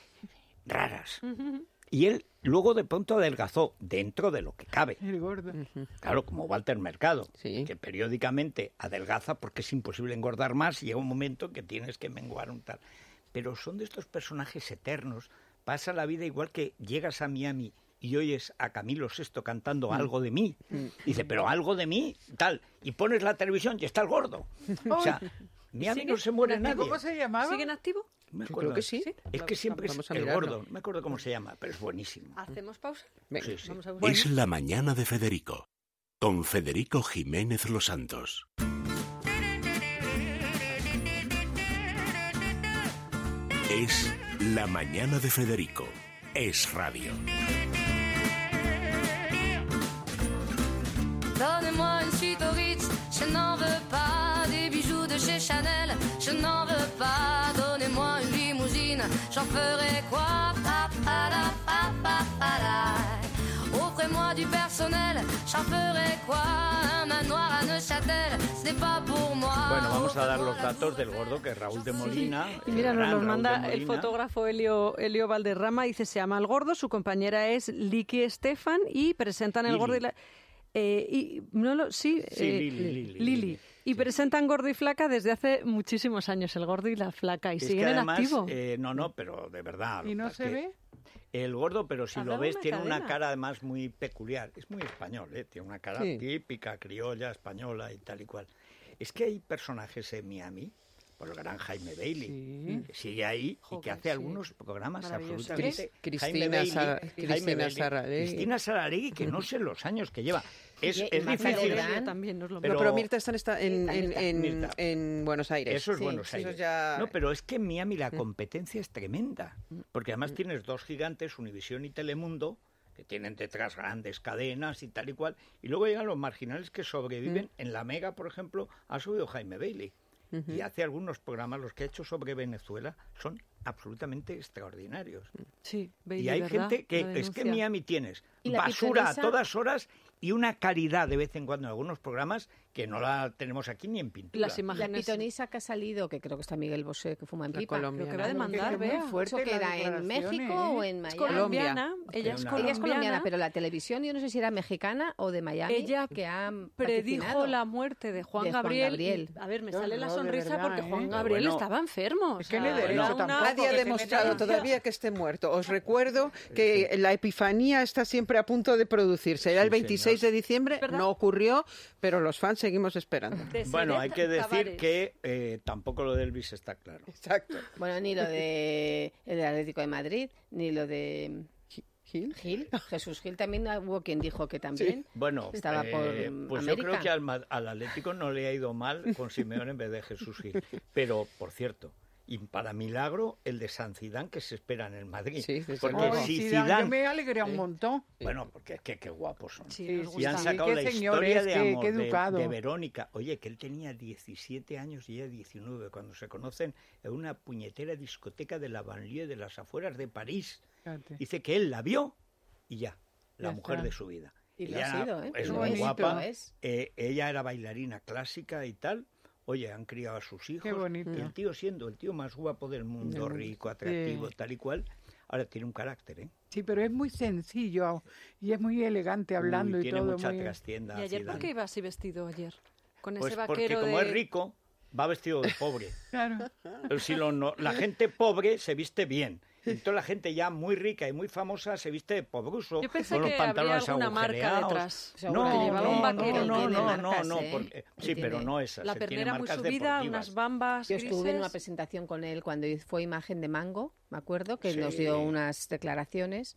raras. Y él luego de pronto adelgazó dentro de lo que cabe. el gordo. Claro, como Walter Mercado, Sí. que periódicamente adelgaza porque es imposible engordar más y llega un momento en que tienes que menguar un tal. Pero son de estos personajes eternos. Pasa la vida igual que llegas a Miami y oyes a Camilo VI cantando Algo de mí. Dice, pero algo de mí, tal. Y pones la televisión y está el gordo. O sea, Miami no se muere nadie. ¿Cómo se llamaba? ¿Siguen activo? No me Yo acuerdo. creo que sí. Es que siempre Vamos es a el mirarlo. gordo. No me acuerdo cómo se llama, pero es buenísimo. ¿Hacemos pausa? Venga. Sí, sí. Vamos a buscar. Es la mañana de Federico, con Federico Jiménez Los Santos. Es la mañana de Federico. Es radio. Donnez-moi une suite au Ritz, je n'en veux pas. Des bijoux de chez Chanel, je n'en veux pas. Donnez-moi une limousine, j'en ferai quoi? Pa, pa, la, pa, pa, pa, la. Offrez-moi du personnel, j'en ferai quoi? Un manoir à Neuchâtel, ce n'est pas pour moi. Bueno, vamos a dar los datos del gordo, que es Raúl de Molina. Y mira, el nos gran los Raúl manda de el Molina. fotógrafo Elio Valderrama, dice, se llama El Gordo, su compañera es Liki Estefan y presentan El Ili. Gordo Sí, Lili. Y presentan Gordo y Flaca desde hace muchísimos años, el Gordo y la Flaca, y Es siguen que en además, activo. no, pero de verdad. ¿Y no se ve? El Gordo, pero si Habrá lo ves, una tiene una cadena. cara además muy peculiar. Es muy español, tiene una cara Sí. típica, criolla, española y tal y cual. Es que hay personajes en Miami, por el gran Jaime Bailey, que sigue ahí y que Joder, hace sí. algunos programas Maravilloso. absolutamente... Cristina Jaime Saralegui. Cristina Saralegui, que no sé los años que lleva. Es Marta difícil. Legrand. También no es lo Pero- No, pero Mirta está en Mirta. Buenos Aires. Eso es Sí, Buenos eso Aires. ya- No, pero es que en Miami la competencia es tremenda. Porque además tienes dos gigantes, Univisión y Telemundo, que tienen detrás grandes cadenas y tal y cual. Y luego llegan los marginales que sobreviven. En La Mega, por ejemplo, ha subido Jaime Bailey. Y hace algunos programas, los que ha hecho sobre Venezuela, son absolutamente extraordinarios. Sí, Bailey, Y hay ¿verdad? gente que... Lo Es que en denuncia. Miami tienes ¿Y la basura pitonisa? a todas horas y una calidad de vez en cuando en algunos programas que no la tenemos aquí ni en pintura. Las La imágenes... pitonisa que ha salido, que creo que está Miguel Bosé, que fuma en La pipa. colombiana. Creo que va a demandar, Es muy Bea. fuerte ¿Eso que las era en declaraciones, México o ¿eh? en Es Miami? colombiana, ella es Una- colombiana. Ella es colombiana, pero la televisión, yo no sé si era mexicana o de Miami, Ella que han predijo vaticinado. la muerte de Juan De Juan Gabriel. Gabriel. Y, a ver, me Qué sale la horror, de sonrisa verdad, porque ¿eh? Juan Pero Gabriel bueno, estaba enfermo. es que ni derecho era una- tampoco. Nadie ha que se demostrado meta- todavía que esté muerto. Os recuerdo que la epifanía está siempre a punto de producirse. Era el Sí, 26 de diciembre, ¿Verdad? no ocurrió, pero los fans seguimos esperando. de Bueno, Seret hay que decir Tavares. que tampoco lo de Elvis está claro. Exacto. Bueno, ni lo de el Atlético de Madrid, ni lo de Gil. Gil. Jesús Gil también hubo quien dijo que también. Bueno, Estaba por pues América. yo creo que al Atlético no le ha ido mal con Simeone en vez de Jesús Gil. Pero, por cierto, y para milagro, el de San Zidane que se espera en el Madrid. Sí, desde porque luego. Ay, si Zidane, Zidane... yo me alegré un montón. Bueno, porque es que qué guapos son. Sí, Sí, nos sí, Y han gusta. sacado qué la señor historia es, de qué amor educado. de Verónica. Oye, que él tenía 17 años y ella 19 cuando se conocen en una puñetera discoteca de la Banlieue de las afueras de París. Fíjate. Dice que él la vio y ya, la Ya mujer está. de su vida. Y lo Ella ha sido, ¿eh? es Qué muy bonito. guapa. Lo es. Ella era bailarina clásica y tal. Oye, han criado a sus hijos. Qué bonito. Y el tío siendo el tío más guapo del mundo, rico, atractivo, tal y cual. Ahora tiene un carácter, ¿eh? Sí, pero es muy sencillo y es muy elegante hablando Uy, y tiene todo. mucha Muy... trastienda. ¿Y ayer por Zidane. qué iba así vestido ayer? Con Pues ese porque vaquero como de... es rico, va vestido de pobre. Claro. Pero si la gente pobre se viste bien. Entonces la gente ya muy rica y muy famosa se viste de pobruso. Yo pensé con los que habría pantalones alguna marca agujereados. detrás. Seguro No, que llevaba un vaquero. no, Tiene no, marcas, no, ¿eh? porque, sí, Tiene- pero no esas. La se tiene pernera muy marcas subida, deportivas. unas bambas Yo estuve en una grises. presentación con él cuando fue imagen de Mango, me acuerdo, que Sí. nos dio unas declaraciones.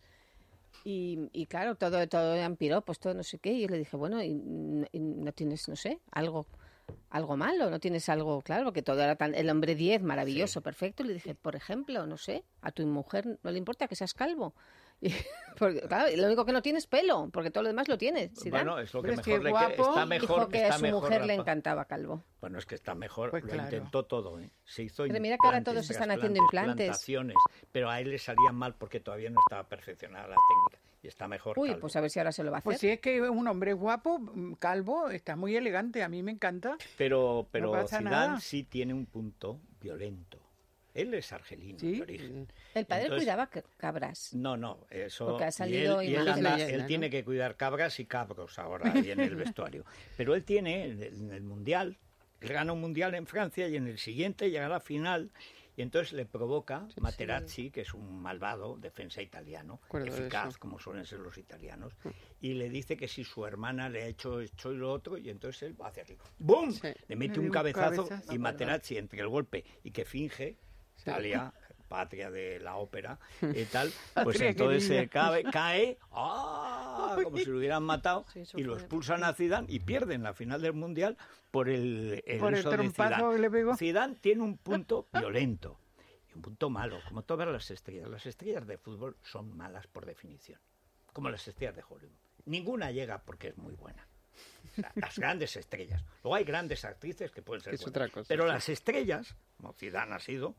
Y claro, todo eran piropos, todo no sé qué. Y yo le dije, bueno, y no tienes, no sé, algo malo, no tienes algo, claro, porque todo era tan, el hombre 10, maravilloso, perfecto. Y le dije, por ejemplo, no sé, a tu mujer no le importa que seas calvo. Y, porque, claro, lo único que no tienes pelo, porque todo lo demás lo tienes. Zidane. Bueno, es lo que Pero es mejor que le guapo. está mejor. Dijo que a está su mejor mujer le rapa- encantaba calvo. Bueno, es que está mejor, Pues lo claro. intentó todo, ¿eh? Se hizo Pero mira que ahora implantes, todos están haciendo trasplantes, implantes. plantaciones, pero a él le salían mal porque todavía no estaba perfeccionada la técnica y está mejor Uy, calvo. pues a ver si ahora se lo va a hacer. Pues si es que un hombre guapo, calvo, está muy elegante, a mí me encanta. Pero No pasa Zidane nada. sí tiene un punto violento. Él es argelino Sí. de origen. El padre Entonces- cuidaba cabras. No, eso. Porque ha y salido él, y él imagen anda- de ella, él ¿no? tiene que cuidar cabras y cabros ahora ahí en el vestuario. Pero él tiene en el mundial, él gana un mundial en Francia y en el siguiente llega a la final. Y entonces le provoca Materazzi, que es un malvado defensa italiano, Acuerdo de eficaz eso. como suelen ser los italianos, y le dice que si su hermana le ha hecho esto y lo otro, y entonces él va hacia arriba. ¡Bum! Sí. Le mete Le un dio un cabezazo cabezazo. y Materazzi, entre el golpe y que finge, Italia, patria de la ópera y tal, pues Patria entonces querida. cae como si lo hubieran matado Sí, eso y lo fue. expulsan a Zidane y pierden la final del Mundial por el Por el uso de trompazo Zidane. que le pegó. Zidane tiene un punto violento y un punto malo, como todas las estrellas. Las estrellas de fútbol son malas por definición, como las estrellas de Hollywood. Ninguna llega porque es muy buena. O sea, las grandes estrellas. Luego hay grandes actrices que pueden ser Es buenas. otra cosa, Pero sí. las estrellas, como Zidane ha sido,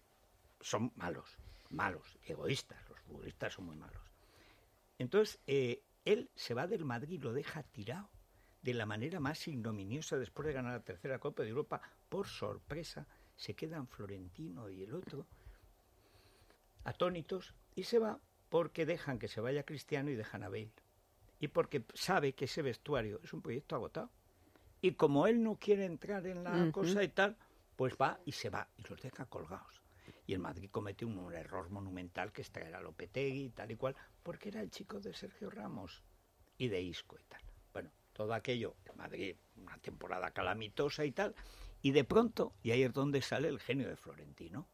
son malos, egoístas. Los futbolistas son muy malos. Entonces, él se va del Madrid y lo deja tirado de la manera más ignominiosa después de ganar la tercera Copa de Europa. Por sorpresa, se quedan Florentino y el otro atónitos y se va porque dejan que se vaya Cristiano y dejan a Bale. y porque sabe que ese vestuario es un proyecto agotado. Y como él no quiere entrar en la cosa y tal, pues va y se va y los deja colgados. Y el Madrid comete un error monumental, que es traer a Lopetegui y tal y cual, porque era el chico de Sergio Ramos y de Isco y tal. Bueno, todo aquello, el Madrid, una temporada calamitosa y tal, y de pronto, y ahí es donde sale el genio de Florentino,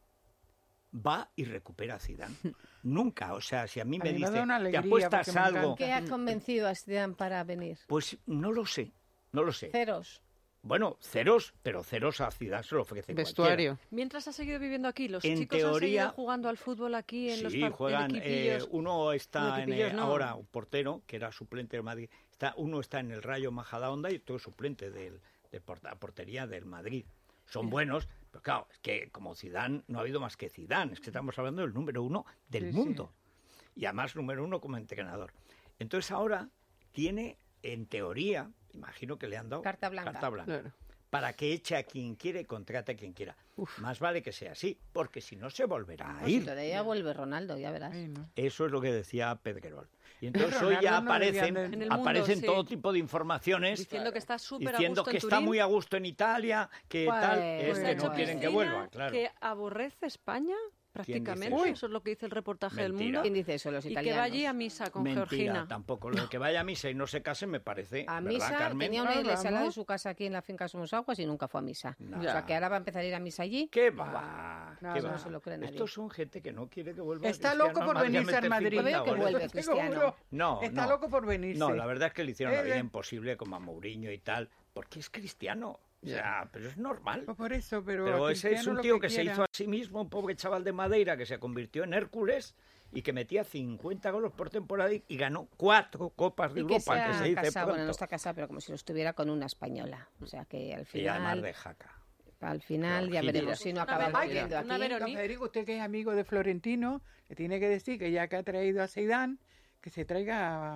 va y recupera a Zidane. Nunca, o sea, si a mí me me da dice, una ¿te alegría apuestas porque me algo? encanta. ¿Qué ha convencido a Zidane para venir? Pues no lo sé. Ceros. Bueno, ceros, pero ceros a Zidane se lo ofrece Vestuario. Mientras ha seguido viviendo aquí, los En chicos han teoría- seguido jugando al fútbol aquí en los Sí, juegan. equipillos. Uno está en equipillos, no. ahora, un portero, que era suplente del Madrid. Uno está en el Rayo Majadahonda y otro es suplente de la portería del Madrid. Son buenos, pero claro, es que como Zidane, no ha habido más que Zidane. Es que estamos hablando del número 1 del Sí, mundo. Y además número 1 como entrenador. Entonces ahora tiene, en teoría, imagino que le han dado Carta blanca. Claro. para que eche a quien quiere y contrate a quien quiera. Más vale que sea así, porque si no se volverá a Pues ir. todavía vuelve Ronaldo, ya verás. Ay, no. Eso es lo que decía Pedrerol. Y entonces Ronaldo hoy ya no vivía aparecen, en el mundo, aparecen sí. todo tipo de informaciones Diciendo que está súper a diciendo gusto que en está Turín. muy a gusto en Italia, que Pues, tal, es ha que hecho no quieren que Cristina vuelva, claro. que aborrece España prácticamente, dice eso es lo que dice el reportaje del Mentira. Mundo. ¿Quién dice eso? Los Y que italianos. va allí a misa con Mentira, Georgina. tampoco. Lo de que vaya a misa y no se case me parece, A ¿verdad, misa, Carmen? tenía una Ah, iglesia al lado de vamos. su casa aquí en la finca Somos Aguas y nunca fue a misa. No. O sea, que ahora va a empezar a ir a misa allí. ¿Qué va? No, ¿Qué no va? se lo cree nadie. Estos son gente que no quiere que vuelva Está Cristiano loco por Madrid a venirse al meter Madrid. 50 Veo que goles. vuelve Cristiano. Seguro. No, Está no. loco por venirse. No, la verdad es que le hicieron la vida Eh, imposible como a Mourinho y tal, porque es cristiano. O sea, pero es normal. Pues por eso, pero Pero a ese es Cristiano un lo tío que se quiera. hizo a sí mismo, un pobre chaval de Madeira que se convirtió en Hércules y que metía 50 goles por temporada y ganó 4 Copas de Y que se Europa, que ha se dice casado, bueno, pronto. no está casado, pero como si lo estuviera con una española. O sea, que al Y además final, de jaca. al final ya Georgina. veremos si no Una acaba Verónica, volviendo una aquí. Verónica. Don Federico, usted que es amigo de Florentino, le tiene que decir que ya que ha traído a Zidane, que se traiga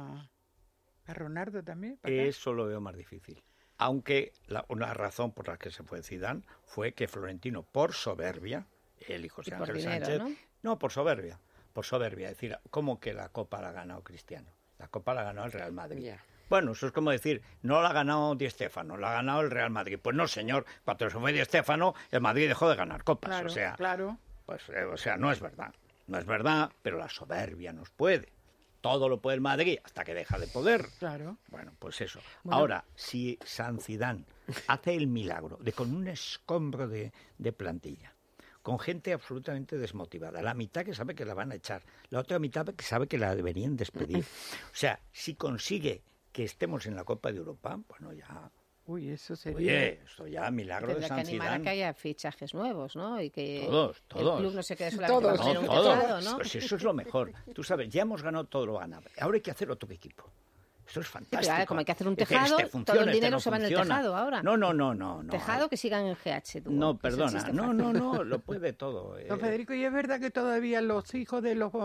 a Ronaldo también. para acá. Eso lo veo más difícil. Aunque una razón por la que se fue Zidane fue que Florentino, por soberbia, el hijo Y de por Ángel dinero, Sánchez, ¿no? por soberbia, es decir, ¿cómo que la Copa la ha ganado Cristiano? La Copa la ha ganado el Real Madrid. Ya. Bueno, eso es como decir, no la ha ganado Di Stéfano, la ha ganado el Real Madrid. Pues no, señor, cuando se fue Di Stéfano, el Madrid dejó de ganar copas. Claro, o sea, claro. pues, o sea, no es verdad. No es verdad, pero la soberbia nos puede. Todo lo puede el Madrid hasta que deja de poder. Claro. Bueno, pues eso. Ahora, si San Zidane hace el milagro de con un escombro de plantilla, con gente absolutamente desmotivada, la mitad que sabe que la van a echar, la otra mitad que sabe que la deberían despedir. O sea, si consigue que estemos en la Copa de Europa, bueno, ya... Uy, eso sería... Oye, esto ya milagro de Tendrá que San animar a Zidane. que haya fichajes nuevos, ¿no? Y que Todos. el club no se quede solamente Todos. con tener No, un todo. tejado, ¿no? Pues eso es lo mejor. Tú sabes, ya hemos ganado todo lo ganado. Ahora hay que hacer otro equipo. Esto es fantástico. pero ahora, como hay que hacer un Es decir, tejado, funciona, todo el este dinero no se va en el funciona. tejado ahora. No. Tejado que sigan en GH. tú, No, que es el perdona. chiste No, fácil. no, lo puede todo. Don Federico, ¿y es verdad que todavía los hijos de los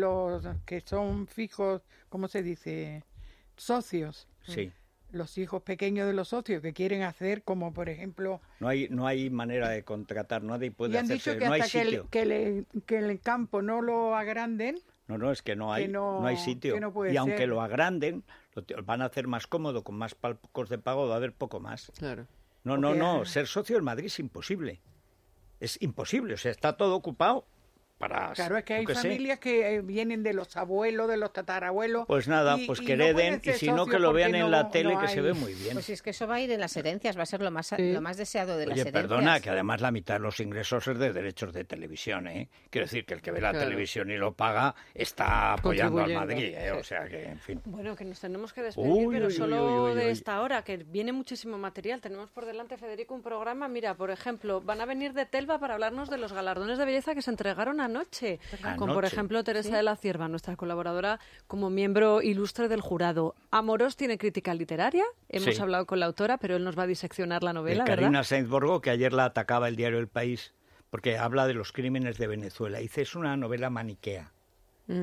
que son fijos, ¿cómo se dice? Socios. Sí. Los hijos pequeños de los socios que quieren hacer, como por ejemplo... No hay manera de contratar, nadie puede Y han hacerse, dicho que no hay hasta sitio. que el campo no lo agranden, No, es que no hay, que no- no hay sitio. que no puede Y aunque ser. lo agranden, van a hacer más cómodo, con más palcos de pago, va a haber poco más. Claro. No, ser socio del Madrid es imposible. Es imposible, o sea, está todo ocupado para... claro, es que hay yo qué sé. familias que vienen de los abuelos, de los tatarabuelos... Pues nada, y- pues y que no hereden, pueden ser y si no socios que lo porque vean en no- la tele, no que se hay- ve muy bien. Pues si es que eso va a ir en las herencias, va a ser lo más deseado de las Oye, herencias. perdona, que además la mitad de los ingresos es de derechos de televisión, ¿eh? Quiero decir que el que ve la Claro. televisión y lo paga está apoyando al Contribuyendo. Madrid, ¿eh? O sea que, en fin. Bueno, que nos tenemos que despedir, Uy, pero uy, solo uy, uy, de uy. esta hora, que viene muchísimo material. Tenemos por delante, Federico, un programa. Mira, por ejemplo, van a venir de Telva para hablarnos de los galardones de belleza que se entregaron anoche. Con, por Anoche. ejemplo, Teresa de la Cierva, nuestra colaboradora como miembro ilustre del jurado. Amorós tiene crítica literaria. Hemos Sí. hablado con la autora, pero él nos va a diseccionar la novela, Karina ¿verdad? Sainz Borgo, que ayer la atacaba el diario El País, porque habla de los crímenes de Venezuela. Dice, es una novela maniquea.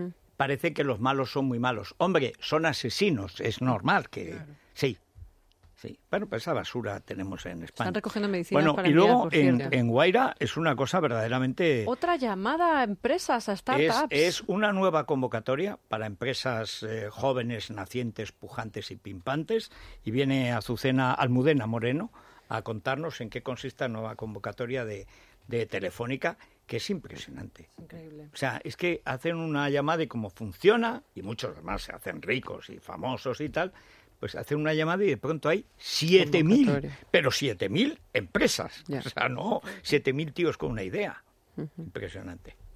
Parece que los malos son muy malos. Hombre, son asesinos, es normal que... Sí, Sí, bueno, pues esa basura tenemos en España. Están recogiendo medicinas bueno, para y enviar, luego por cierto. en Guaira es una cosa verdaderamente... Otra llamada a empresas, a startups. Es una nueva convocatoria para empresas jóvenes, nacientes, pujantes y pimpantes, y viene Almudena Moreno a contarnos en qué consiste la nueva convocatoria de Telefónica, que es impresionante. Increíble. O sea, es que hacen una llamada y cómo funciona, y muchos demás se hacen ricos y famosos y tal, pues hacen una llamada y de pronto hay 7.000, pero 7.000 empresas. Ya. O sea, no 7.000 tíos con una idea. Impresionante.